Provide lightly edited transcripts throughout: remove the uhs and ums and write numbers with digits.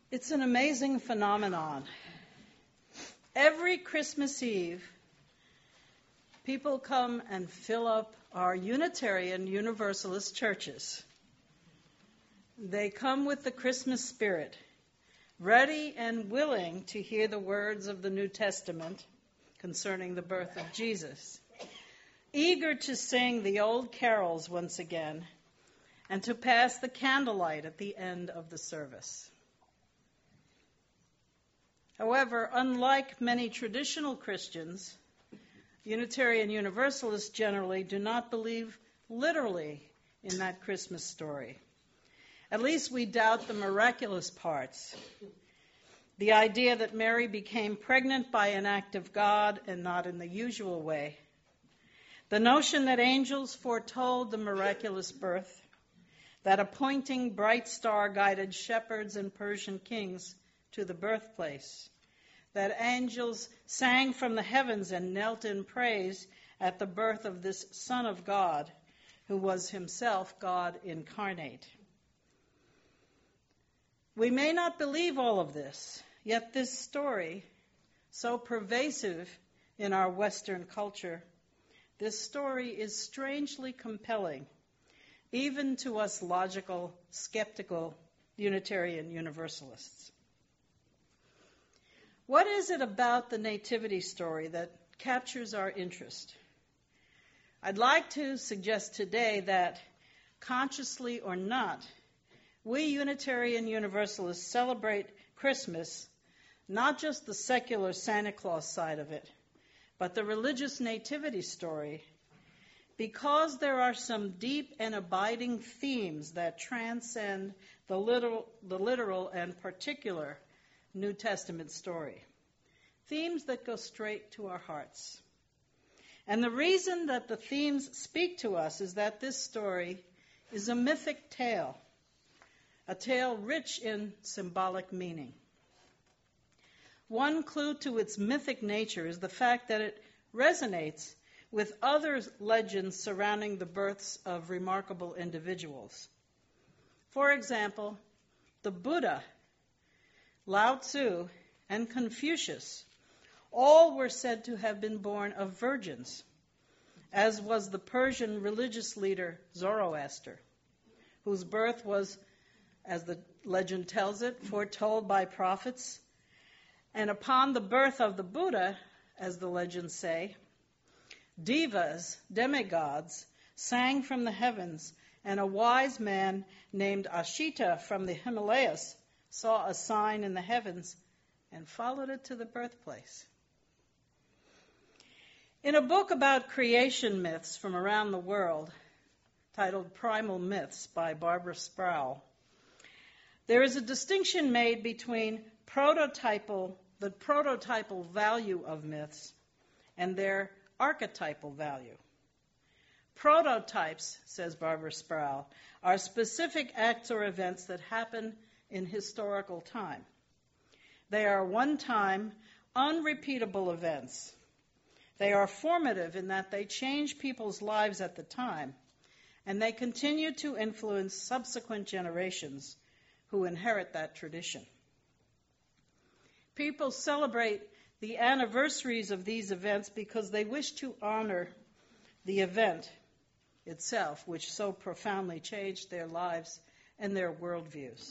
It's an amazing phenomenon. Every Christmas Eve, people come and fill up our Unitarian Universalist churches. They come with the Christmas spirit, ready and willing to hear the words of the New Testament concerning the birth of Jesus, eager to sing the old carols once again, and to pass the candlelight at the end of the service. However, unlike many traditional Christians, Unitarian Universalists generally do not believe literally in that Christmas story. At least we doubt the miraculous parts. The idea that Mary became pregnant by an act of God and not in the usual way. The notion that angels foretold the miraculous birth, that appointing bright star-guided shepherds and Persian kings to the birthplace, that angels sang from the heavens and knelt in praise at the birth of this Son of God, who was himself God incarnate. We may not believe all of this, yet this story, so pervasive in our Western culture, this story is strangely compelling, even to us logical, skeptical Unitarian Universalists. What is it about the nativity story that captures our interest? I'd like to suggest today that, consciously or not, we Unitarian Universalists celebrate Christmas, not just the secular Santa Claus side of it, but the religious nativity story, because there are some deep and abiding themes that transcend the literal and particular New Testament story. Themes that go straight to our hearts. And the reason that the themes speak to us is that this story is a mythic tale, a tale rich in symbolic meaning. One clue to its mythic nature is the fact that it resonates with other legends surrounding the births of remarkable individuals. For example, the Buddha, Lao Tzu, and Confucius all were said to have been born of virgins, as was the Persian religious leader Zoroaster, whose birth was, as the legend tells it, foretold by prophets. And upon the birth of the Buddha, as the legends say, divas, demigods, sang from the heavens, and a wise man named Ashita from the Himalayas saw a sign in the heavens and followed it to the birthplace. In a book about creation myths from around the world, titled Primal Myths by Barbara Sproul, there is a distinction made between the prototypal value of myths and their archetypal value. Prototypes, says Barbara Sproul, are specific acts or events that happen in historical time. They are one-time, unrepeatable events. They are formative in that they change people's lives at the time, and they continue to influence subsequent generations who inherit that tradition. People celebrate the anniversaries of these events because they wish to honor the event itself, which so profoundly changed their lives and their worldviews.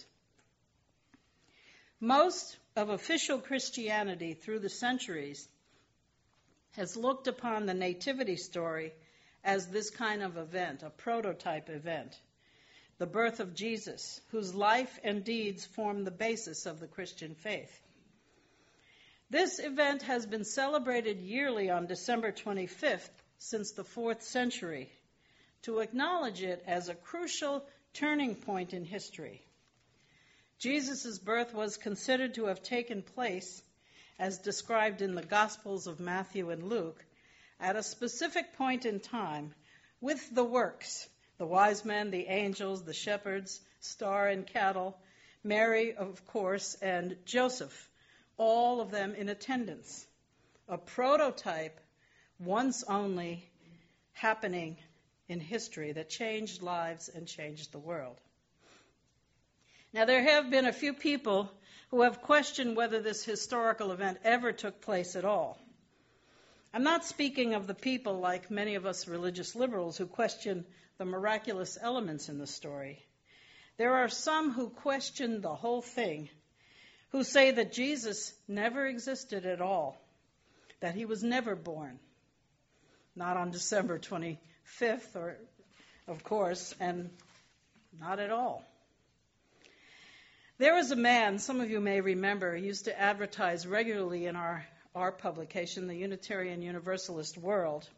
Most of official Christianity through the centuries has looked upon the nativity story as this kind of event, a prototype event, the birth of Jesus, whose life and deeds form the basis of the Christian faith. This event has been celebrated yearly on December 25th since the 4th century to acknowledge it as a crucial turning point in history. Jesus' birth was considered to have taken place, as described in the Gospels of Matthew and Luke, at a specific point in time with the works, the wise men, the angels, the shepherds, star and cattle, Mary, of course, and Joseph, all of them in attendance. A prototype, once only, happening in history that changed lives and changed the world. Now, there have been a few people who have questioned whether this historical event ever took place at all. I'm not speaking of the people like many of us religious liberals who question the miraculous elements in the story. There are some who question the whole thing, who say that Jesus never existed at all, that he was never born, not on December 25th, of course, and not at all. There was a man, some of you may remember, he used to advertise regularly in our publication, the Unitarian Universalist World,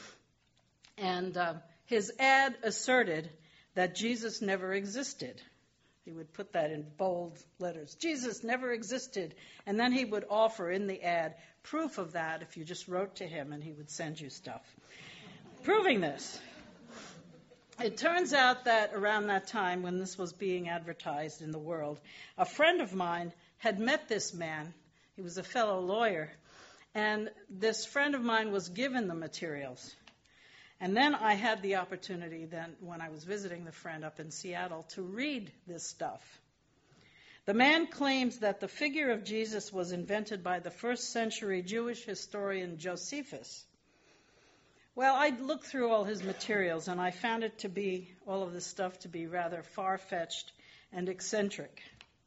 and his ad asserted that Jesus never existed. He would put that in bold letters. Jesus never existed. And then he would offer in the ad proof of that if you just wrote to him, and he would send you stuff proving this. It turns out that around that time when this was being advertised in the world, a friend of mine had met this man. He was a fellow lawyer. And this friend of mine was given the materials. And then I had the opportunity then, when I was visiting the friend up in Seattle, to read this stuff. The man claims that the figure of Jesus was invented by the first century Jewish historian Josephus. Well, I looked through all his materials, and I found it to be, all of this stuff to be rather far-fetched and eccentric.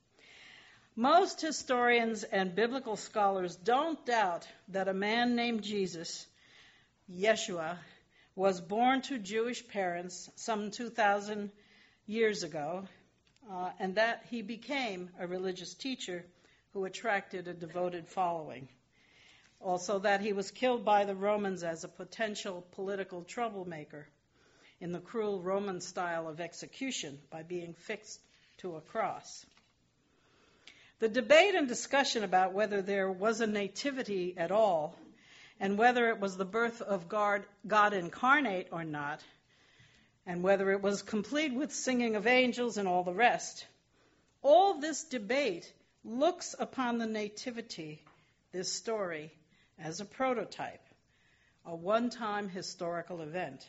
Most historians and biblical scholars don't doubt that a man named Jesus, Yeshua, was born to Jewish parents some 2,000 years ago, and that he became a religious teacher who attracted a devoted following. Also, that he was killed by the Romans as a potential political troublemaker in the cruel Roman style of execution by being fixed to a cross. The debate and discussion about whether there was a nativity at all and whether it was the birth of God incarnate or not, and whether it was complete with singing of angels and all the rest, all this debate looks upon the nativity, this story, as a prototype, a one-time historical event.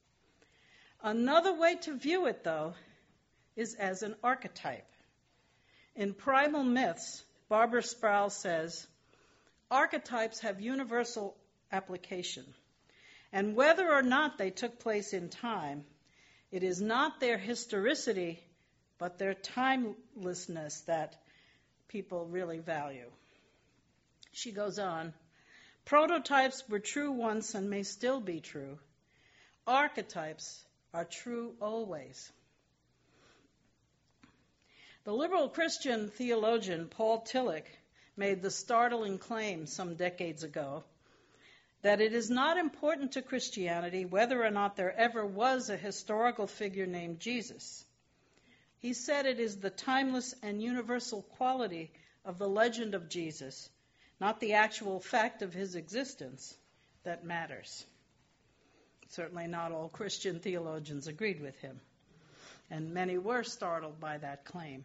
Another way to view it, though, is as an archetype. In Primal Myths, Barbara Sproul says, archetypes have universal application, and whether or not they took place in time, it is not their historicity, but their timelessness that people really value. She goes on, prototypes were true once and may still be true. Archetypes are true always. The liberal Christian theologian Paul Tillich made the startling claim some decades ago that it is not important to Christianity whether or not there ever was a historical figure named Jesus. He said it is the timeless and universal quality of the legend of Jesus, not the actual fact of his existence, that matters. Certainly not all Christian theologians agreed with him, and many were startled by that claim.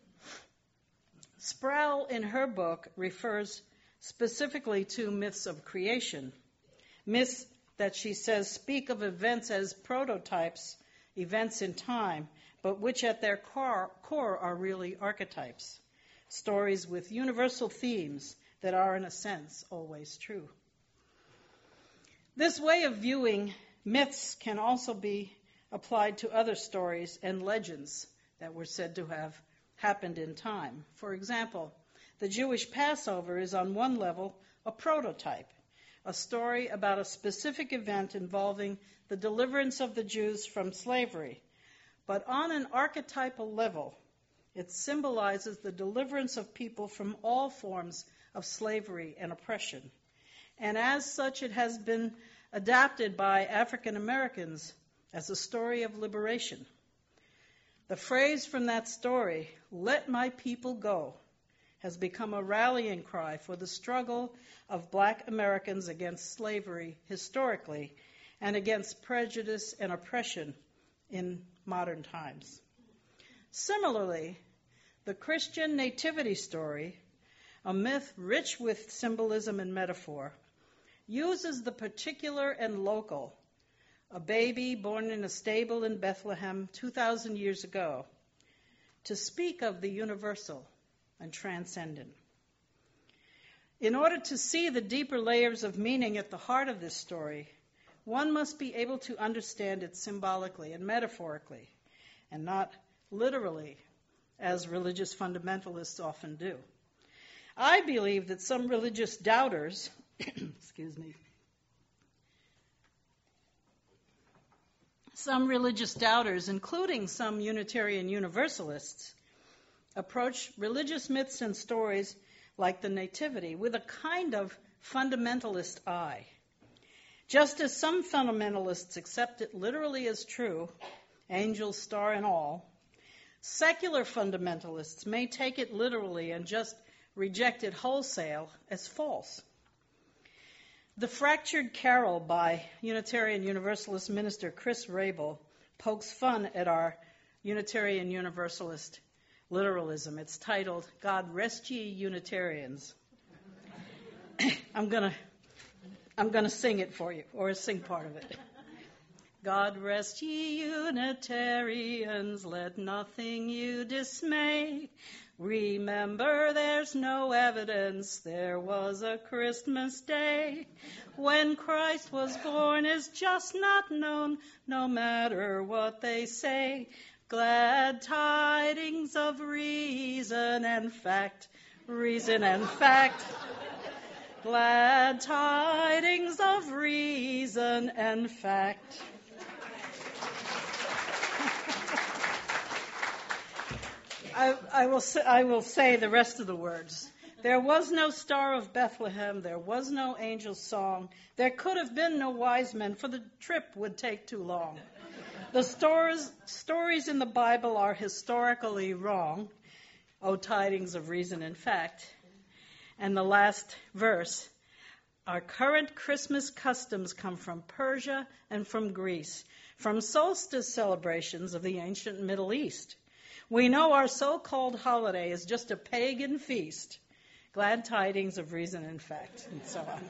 Sproul, in her book, refers specifically to myths of creation, myths that she says speak of events as prototypes, events in time, but which at their core are really archetypes, stories with universal themes that are, in a sense, always true. This way of viewing myths can also be applied to other stories and legends that were said to have happened in time. For example, the Jewish Passover is on one level a prototype, a story about a specific event involving the deliverance of the Jews from slavery. But on an archetypal level, it symbolizes the deliverance of people from all forms of slavery and oppression. And as such, it has been adapted by African Americans as a story of liberation. The phrase from that story, "Let my people go," has become a rallying cry for the struggle of Black Americans against slavery historically and against prejudice and oppression in modern times. Similarly, the Christian nativity story, a myth rich with symbolism and metaphor, uses the particular and local, a baby born in a stable in Bethlehem 2,000 years ago, to speak of the universal, and transcendent. In order to see the deeper layers of meaning at the heart of this story, one must be able to understand it symbolically and metaphorically, and not literally, as religious fundamentalists often do. I believe that some religious doubters, including some Unitarian Universalists, approach religious myths and stories like the Nativity with a kind of fundamentalist eye. Just as some fundamentalists accept it literally as true, angel, star, and all, secular fundamentalists may take it literally and just reject it wholesale as false. The Fractured Carol by Unitarian Universalist minister Chris Rabel pokes fun at our Unitarian Universalist literalism. It's titled, God Rest Ye Unitarians. I'm gonna sing it for you, or sing part of it. God rest ye Unitarians, let nothing you dismay. Remember there's no evidence there was a Christmas day. When Christ was born is just not known, no matter what they say. Glad tidings of reason and fact, reason and fact. Glad tidings of reason and fact. I will say the rest of the words. There was no Star of Bethlehem. There was no angel song. There could have been no wise men, for the trip would take too long. The stories in the Bible are historically wrong. O tidings of reason and fact. And the last verse. Our current Christmas customs come from Persia and from Greece, from solstice celebrations of the ancient Middle East. We know our so-called holiday is just a pagan feast. Glad tidings of reason and fact, and so on.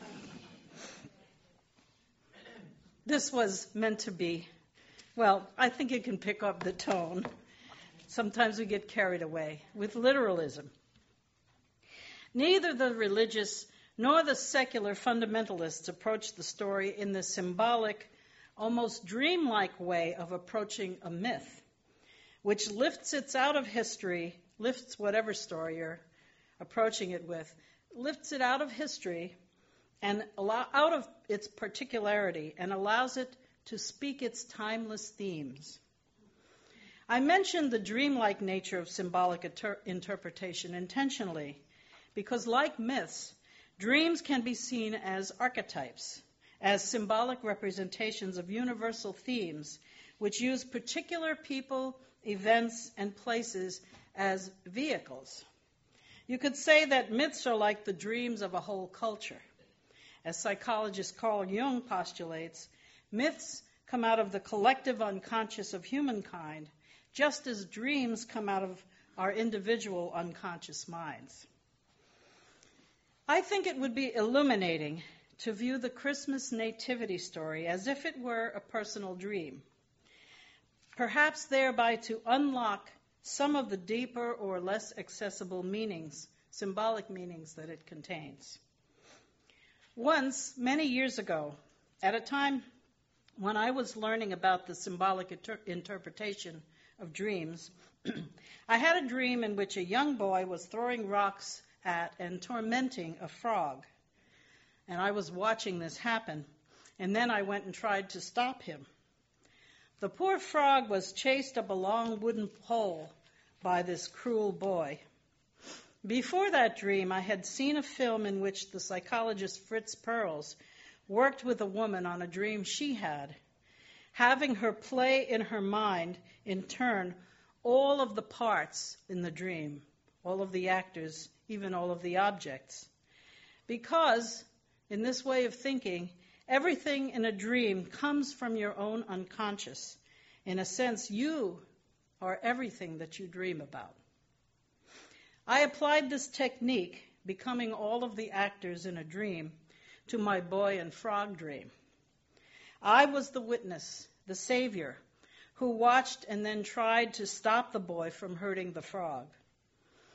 This was meant to be, well, I think you can pick up the tone. Sometimes we get carried away with literalism. Neither the religious nor the secular fundamentalists approach the story in the symbolic, almost dreamlike way of approaching a myth, which lifts it out of history, lifts whatever story you're approaching it with, lifts it out of history and out of its particularity and allows it to speak its timeless themes. I mentioned the dreamlike nature of symbolic interpretation intentionally because, like myths, dreams can be seen as archetypes, as symbolic representations of universal themes which use particular people, events, and places as vehicles. You could say that myths are like the dreams of a whole culture. As psychologist Carl Jung postulates, myths come out of the collective unconscious of humankind, just as dreams come out of our individual unconscious minds. I think it would be illuminating to view the Christmas nativity story as if it were a personal dream, perhaps thereby to unlock some of the deeper or less accessible meanings, symbolic meanings that it contains. Once, many years ago, at a time when I was learning about the symbolic interpretation of dreams, I had a dream in which a young boy was throwing rocks at and tormenting a frog. And I was watching this happen, and then I went and tried to stop him. The poor frog was chased up a long wooden pole by this cruel boy. Before that dream, I had seen a film in which the psychologist Fritz Perls worked with a woman on a dream she had, having her play in her mind, in turn, all of the parts in the dream, all of the actors, even all of the objects. Because, in this way of thinking, everything in a dream comes from your own unconscious. In a sense, you are everything that you dream about. I applied this technique, becoming all of the actors in a dream, to my boy and frog dream. I was the witness, the savior, who watched and then tried to stop the boy from hurting the frog.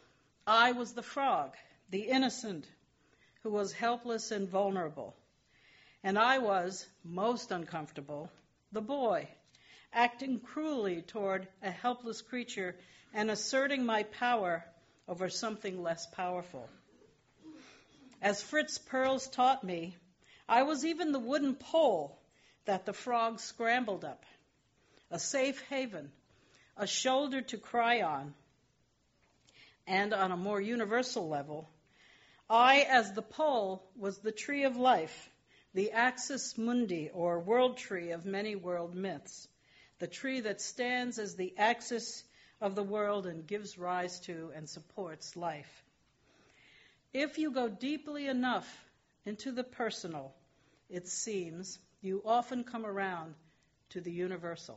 I was the frog, the innocent, who was helpless and vulnerable. And I was, most uncomfortable, the boy, acting cruelly toward a helpless creature and asserting my power over something less powerful. As Fritz Perls taught me, I was even the wooden pole that the frog scrambled up, a safe haven, a shoulder to cry on. And on a more universal level, I, as the pole, was the tree of life, the axis mundi, or world tree of many world myths, the tree that stands as the axis of the world and gives rise to and supports life. If you go deeply enough into the personal, it seems, you often come around to the universal.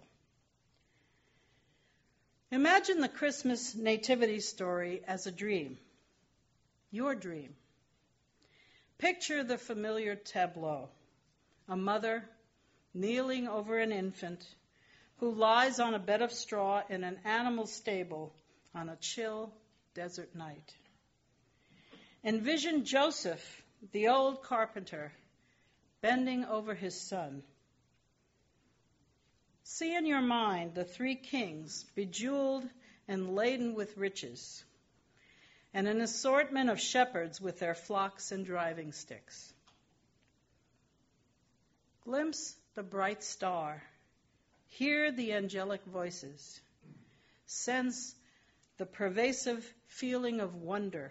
Imagine the Christmas nativity story as a dream, your dream. Picture the familiar tableau, a mother kneeling over an infant who lies on a bed of straw in an animal stable on a chill desert night. Envision Joseph, the old carpenter, bending over his son. See in your mind the three kings, bejeweled and laden with riches, and an assortment of shepherds with their flocks and driving sticks. Glimpse the bright star, hear the angelic voices, sense the pervasive feeling of wonder.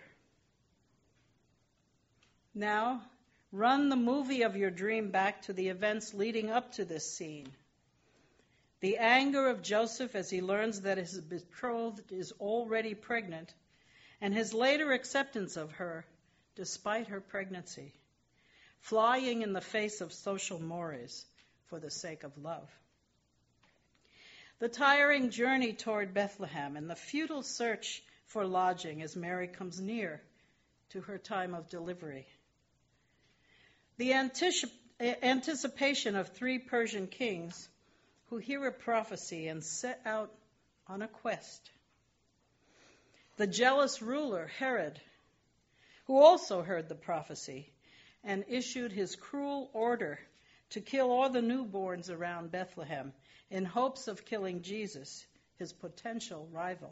Now, run the movie of your dream back to the events leading up to this scene. The anger of Joseph as he learns that his betrothed is already pregnant, and his later acceptance of her despite her pregnancy, flying in the face of social mores for the sake of love. The tiring journey toward Bethlehem and the futile search for lodging as Mary comes near to her time of delivery. The anticipation of three Persian kings who hear a prophecy and set out on a quest. The jealous ruler, Herod, who also heard the prophecy and issued his cruel order to kill all the newborns around Bethlehem in hopes of killing Jesus, his potential rival.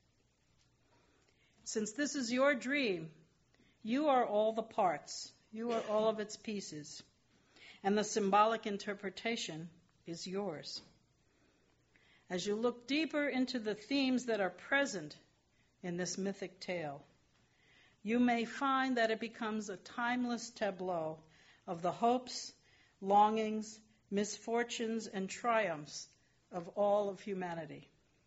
Since this is your dream, you are all the parts, you are all of its pieces, and the symbolic interpretation is yours. As you look deeper into the themes that are present in this mythic tale, you may find that it becomes a timeless tableau of the hopes, longings, misfortunes, and triumphs of all of humanity.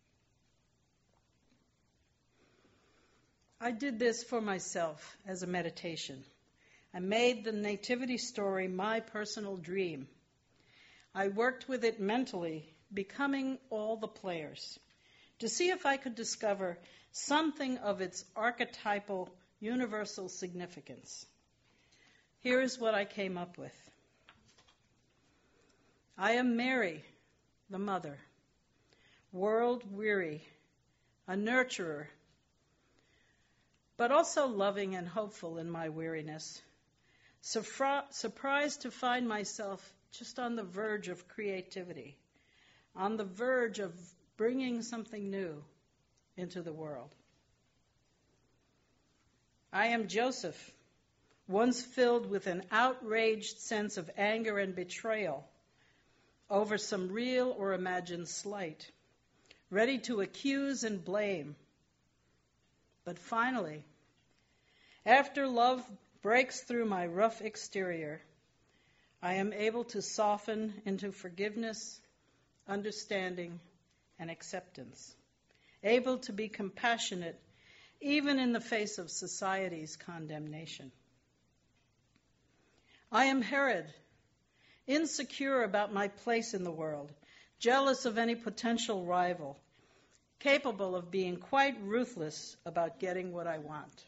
I did this for myself as a meditation. I made the nativity story my personal dream. I worked with it mentally, becoming all the players, to see if I could discover something of its archetypal universal significance. Here is what I came up with. I am Mary, the mother, world-weary, a nurturer, but also loving and hopeful in my weariness, surprised to find myself just on the verge of creativity, on the verge of bringing something new into the world. I am Joseph, once filled with an outraged sense of anger and betrayal over some real or imagined slight, ready to accuse and blame. But finally, after love breaks through my rough exterior, I am able to soften into forgiveness, understanding, and acceptance, able to be compassionate even in the face of society's condemnation. I am Herod, insecure about my place in the world, jealous of any potential rival, capable of being quite ruthless about getting what I want.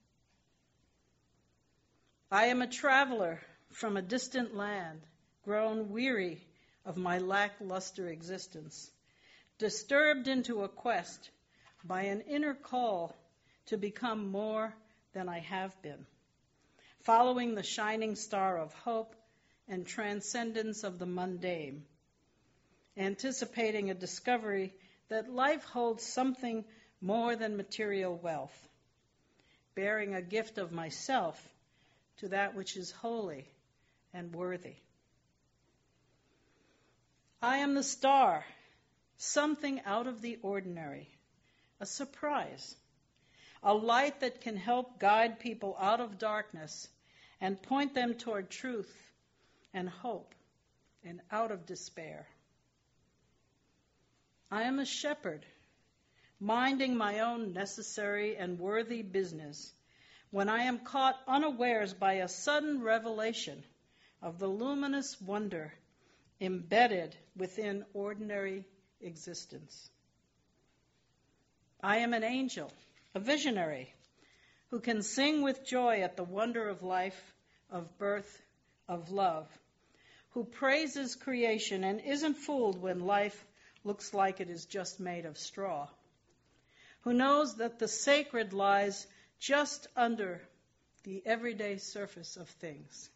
I am a traveler from a distant land, grown weary of my lackluster existence, disturbed into a quest by an inner call to become more than I have been, following the shining star of hope and transcendence of the mundane, anticipating a discovery that life holds something more than material wealth, bearing a gift of myself to that which is holy and worthy. I am the star, something out of the ordinary, a surprise, a light that can help guide people out of darkness and point them toward truth and hope and out of despair. I am a shepherd, minding my own necessary and worthy business, when I am caught unawares by a sudden revelation of the luminous wonder embedded within ordinary existence. I am an angel, a visionary, who can sing with joy at the wonder of life, of birth, of love, who praises creation and isn't fooled when life looks like it is just made of straw, who knows that the sacred lies just under the everyday surface of things.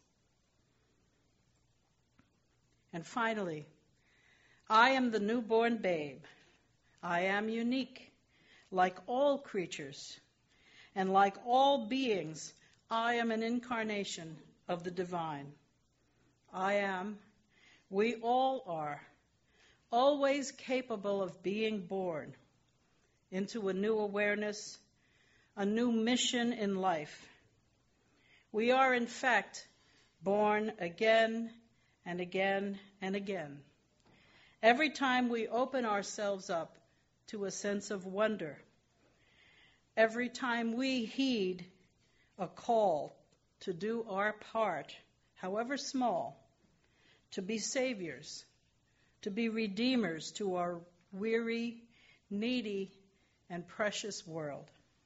And finally, I am the newborn babe. I am unique, like all creatures, and like all beings, I am an incarnation of the divine. I am, we all are, always capable of being born into a new awareness, a new mission in life. We are, in fact, born again and again and again. Every time we open ourselves up to a sense of wonder, every time we heed a call to do our part, however small, to be saviors, to be redeemers to our weary, needy, and precious world.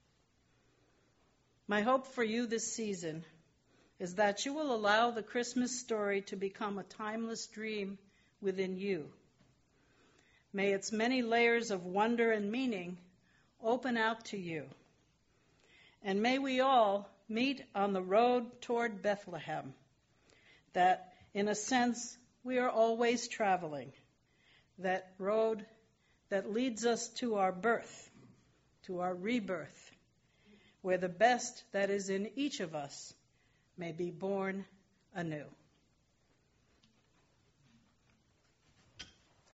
My hope for you this season is that you will allow the Christmas story to become a timeless dream within you. May its many layers of wonder and meaning open out to you. And may we all meet on the road toward Bethlehem, that, in a sense, we are always traveling, that road that leads us to our birth, to our rebirth, where the best that is in each of us may be born anew.